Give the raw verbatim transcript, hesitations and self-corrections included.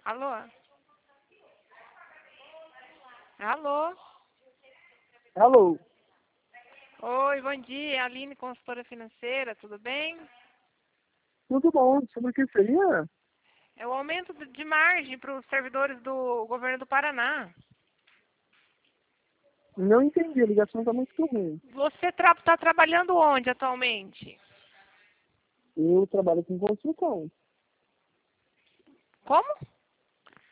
Alô? Alô? Alô? Oi, bom dia. Aline, consultora financeira, tudo bem? Tudo bom? Sobre o que seria? É o aumento de margem para os servidores do governo do Paraná. Não entendi, a ligação está muito ruim. Você está tra trabalhando onde atualmente? Eu trabalho com construção. Como?